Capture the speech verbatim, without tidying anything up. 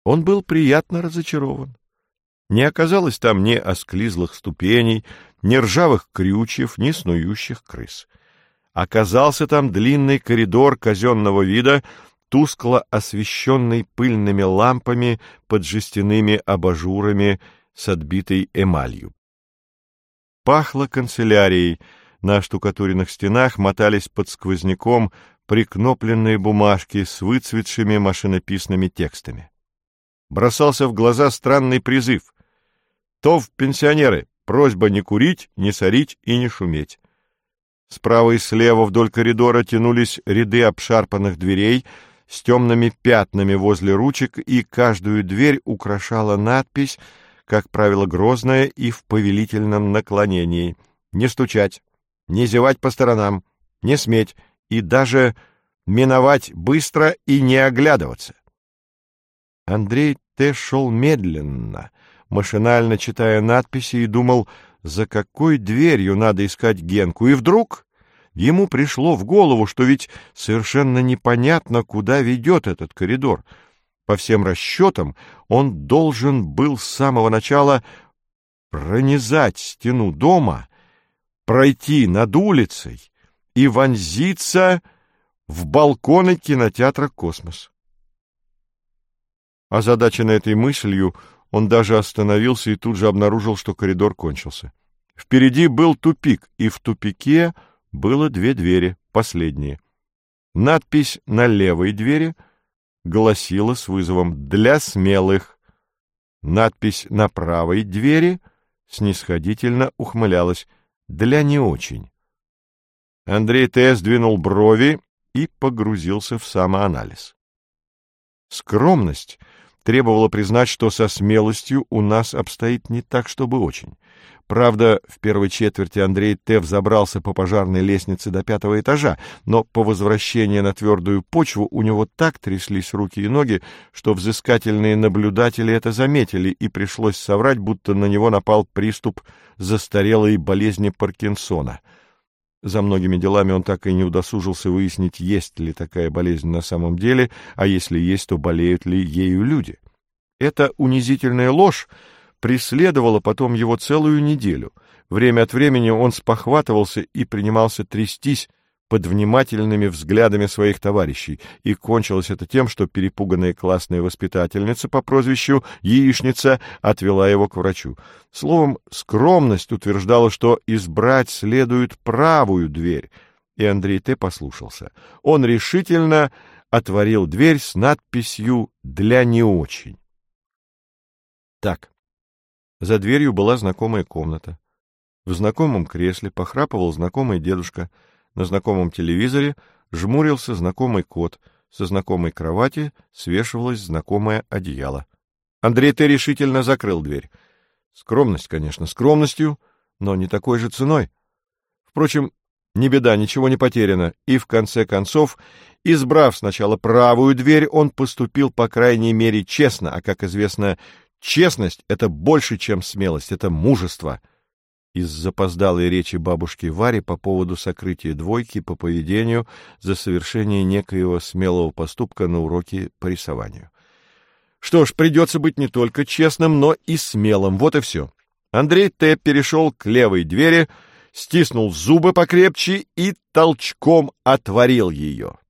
Он был приятно разочарован. Не оказалось там ни осклизлых ступеней, ни ржавых крючев, ни снующих крыс. Оказался там длинный коридор казенного вида, тускло освещенный пыльными лампами под жестяными абажурами с отбитой эмалью. Пахло канцелярией, на штукатуренных стенах мотались под сквозняком прикнопленные бумажки с выцветшими машинописными текстами. Бросался в глаза странный призыв: «Тов, пенсионеры! Просьба не курить, не сорить и не шуметь». Справа и слева вдоль коридора тянулись ряды обшарпанных дверей с темными пятнами возле ручек, и каждую дверь украшала надпись, как правило, грозная и в повелительном наклонении: «Не стучать, не зевать по сторонам, не сметь и даже миновать быстро и не оглядываться». Андрей Т. шел медленно, машинально читая надписи, и думал, за какой дверью надо искать Генку, и вдруг ему пришло в голову, что ведь совершенно непонятно, куда ведет этот коридор. По всем расчетам, он должен был с самого начала пронизать стену дома, пройти над улицей и вонзиться в балконы кинотеатра «Космос». Озадаченный этой мыслью, он даже остановился и тут же обнаружил, что коридор кончился. Впереди был тупик, и в тупике было две двери, последние. Надпись на левой двери гласила с вызовом «Для смелых». Надпись на правой двери снисходительно ухмылялась «Для не очень». Андрей Т. сдвинул брови и погрузился в самоанализ. Скромность требовала признать, что со смелостью у нас обстоит не так, чтобы очень. Правда, в первой четверти Андрей Т. взобрался по пожарной лестнице до пятого этажа, но по возвращении на твердую почву у него так тряслись руки и ноги, что взыскательные наблюдатели это заметили, и пришлось соврать, будто на него напал приступ застарелой болезни Паркинсона. За многими делами он так и не удосужился выяснить, есть ли такая болезнь на самом деле, а если есть, то болеют ли ею люди. Эта унизительная ложь преследовала потом его целую неделю. Время от времени он спохватывался и принимался трястись под внимательными взглядами своих товарищей, и кончилось это тем, что перепуганная классная воспитательница по прозвищу Яичница отвела его к врачу. Словом, скромность утверждала, что избрать следует правую дверь, и Андрей Т. послушался. Он решительно отворил дверь с надписью «Для не очень». Так, за дверью была знакомая комната. В знакомом кресле похрапывал знакомый дедушка. На знакомом телевизоре жмурился знакомый кот. Со знакомой кровати свешивалось знакомое одеяло. Андрей Т. решительно закрыл дверь. Скромность, конечно, скромностью, но не такой же ценой. Впрочем, не беда, ничего не потеряно, и в конце концов, избрав сначала правую дверь, он поступил, по крайней мере, честно, а, как известно, честность — это больше, чем смелость, это мужество. Из запоздалой речи бабушки Вари по поводу сокрытия двойки по поведению за совершение некоего смелого поступка на уроке по рисованию. Что ж, придется быть не только честным, но и смелым. Вот и все. Андрей Т. перешел к левой двери, стиснул зубы покрепче и толчком отворил ее.